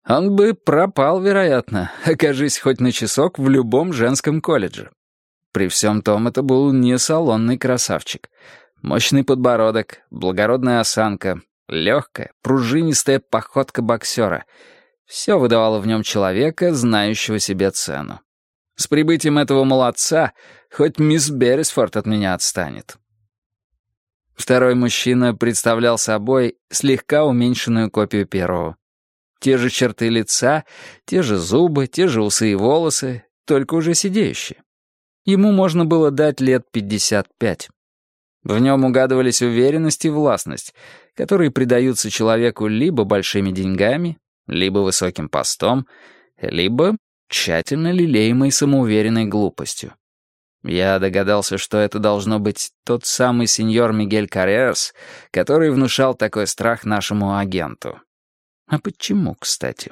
Он бы пропал, вероятно, окажись хоть на часок в любом женском колледже. При всем том, это был не салонный красавчик. Мощный подбородок, благородная осанка, легкая, пружинистая походка боксера. Все выдавало в нем человека, знающего себе цену. С прибытием этого молодца хоть мисс Беррисфорд от меня отстанет. Второй мужчина представлял собой слегка уменьшенную копию первого. Те же черты лица, те же зубы, те же усы и волосы, только уже сидеющие. Ему можно было дать лет 55. В нем угадывались уверенность и властность, которые придаются человеку либо большими деньгами, либо высоким постом, либо тщательно лелеемой самоуверенной глупостью. Я догадался, что это должно быть тот самый сеньор Мигель Каррерас, который внушал такой страх нашему агенту. А почему, кстати?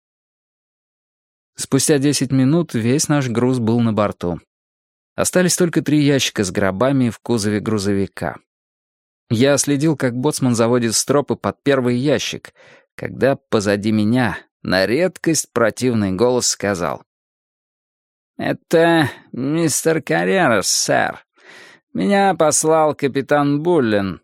Спустя 10 минут весь наш груз был на борту. Остались только 3 ящика с гробами в кузове грузовика. Я следил, как боцман заводит стропы под первый ящик, когда позади меня на редкость противный голос сказал: «Это мистер Каррерас, сэр. Меня послал капитан Буллин».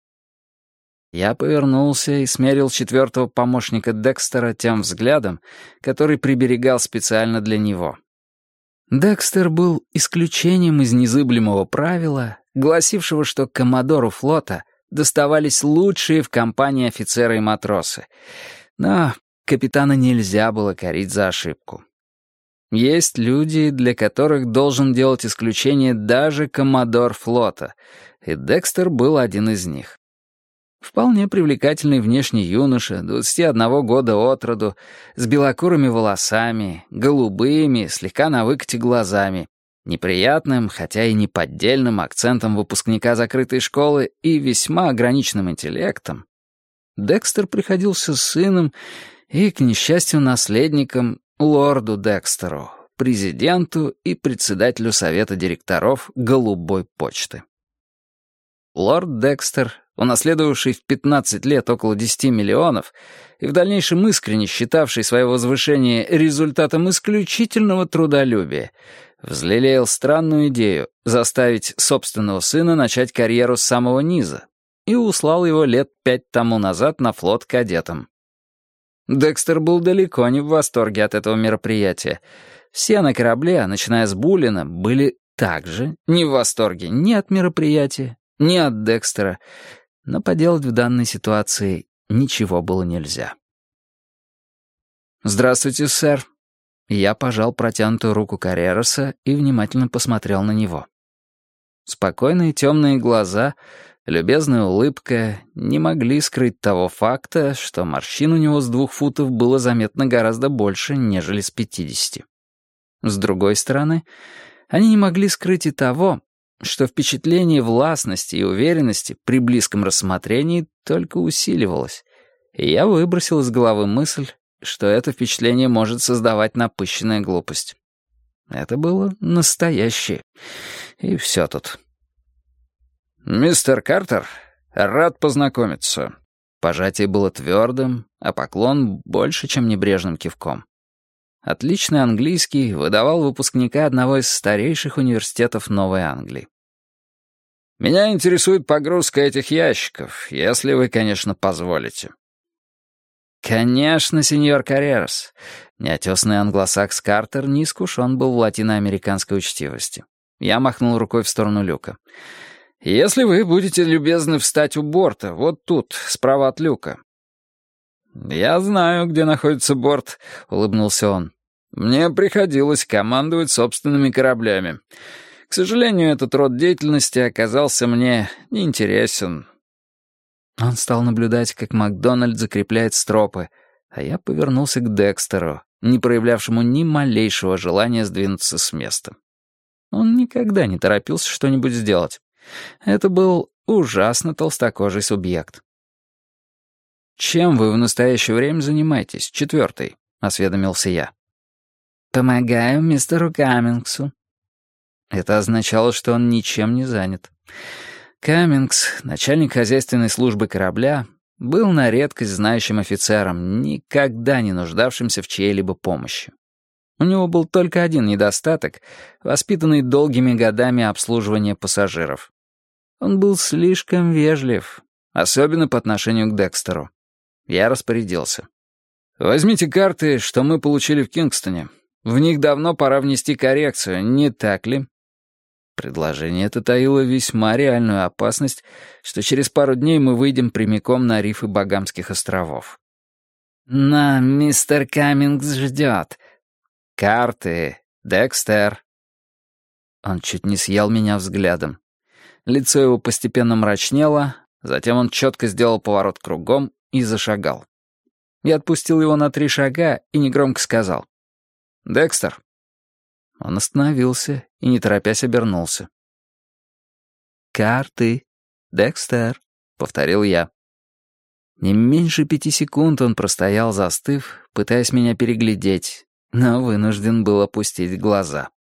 Я повернулся и смерил 4-го помощника Декстера тем взглядом, который приберегал специально для него. Декстер был исключением из незыблемого правила, гласившего, что коммодору флота доставались лучшие в компании офицеры и матросы. Но капитана нельзя было корить за ошибку. Есть люди, для которых должен делать исключение даже коммодор флота, и Декстер был один из них. Вполне привлекательный внешний юноша, 21 года от роду, с белокурыми волосами, голубыми, слегка на выкате глазами, неприятным, хотя и неподдельным акцентом выпускника закрытой школы и весьма ограниченным интеллектом. Декстер приходился сыном и, к несчастью, наследником лорду Декстеру, президенту и председателю совета директоров «Голубой почты». Лорд Декстер, унаследовавший в 15 лет около 10 миллионов и в дальнейшем искренне считавший свое возвышение результатом исключительного трудолюбия, взлелеял странную идею заставить собственного сына начать карьеру с самого низа и услал его лет 5 тому назад на флот кадетом. Декстер был далеко не в восторге от этого мероприятия. Все на корабле, начиная с Буллина, были также не в восторге ни от мероприятия, ни от Декстера, но поделать в данной ситуации ничего было нельзя. «Здравствуйте, сэр». Я пожал протянутую руку Каррераса и внимательно посмотрел на него. Спокойные темные глаза, любезная улыбка не могли скрыть того факта, что морщин у него с 2 футов было заметно гораздо больше, нежели с 50. С другой стороны, они не могли скрыть и того, что впечатление властности и уверенности при близком рассмотрении только усиливалось, и я выбросил из головы мысль, что это впечатление может создавать напыщенная глупость. Это было настоящее, и все тут. «Мистер Картер, рад познакомиться». Пожатие было твердым, а поклон больше, чем небрежным кивком. Отличный английский выдавал выпускника одного из старейших университетов Новой Англии. «Меня интересует погрузка этих ящиков, если вы, конечно, позволите». «Конечно, сеньор Каррерас». Неотесный англосакс Картер не искушен был в латиноамериканской учтивости. Я махнул рукой в сторону люка. «Если вы будете любезны встать у борта, вот тут, справа от люка». «Я знаю, где находится борт», — улыбнулся он. «Мне приходилось командовать собственными кораблями. К сожалению, этот род деятельности оказался мне неинтересен». Он стал наблюдать, как Макдональд закрепляет стропы, а я повернулся к Декстеру, не проявлявшему ни малейшего желания сдвинуться с места. Он никогда не торопился что-нибудь сделать. Это был ужасно толстокожий субъект. «Чем вы в настоящее время занимаетесь, 4-й?» — осведомился я. «Помогаю мистеру Каммингсу». Это означало, что он ничем не занят. Каммингс, начальник хозяйственной службы корабля, был на редкость знающим офицером, никогда не нуждавшимся в чьей-либо помощи. У него был только один недостаток, воспитанный долгими годами обслуживания пассажиров. Он был слишком вежлив, особенно по отношению к Декстеру. Я распорядился. «Возьмите карты, что мы получили в Кингстоне. В них давно пора внести коррекцию, не так ли?» Предложение это таило весьма реальную опасность, что через пару дней мы выйдем прямиком на рифы Багамских островов. «Но мистер Каммингс ждет». «Карты, Декстер». Он чуть не съел меня взглядом. Лицо его постепенно мрачнело, затем он четко сделал поворот кругом и зашагал. Я отпустил его на 3 шага и негромко сказал: «Декстер». Он остановился и, не торопясь, обернулся. «Карты, Декстер», — повторил я. Не меньше 5 секунд он простоял, застыв, пытаясь меня переглядеть, но вынужден был опустить глаза.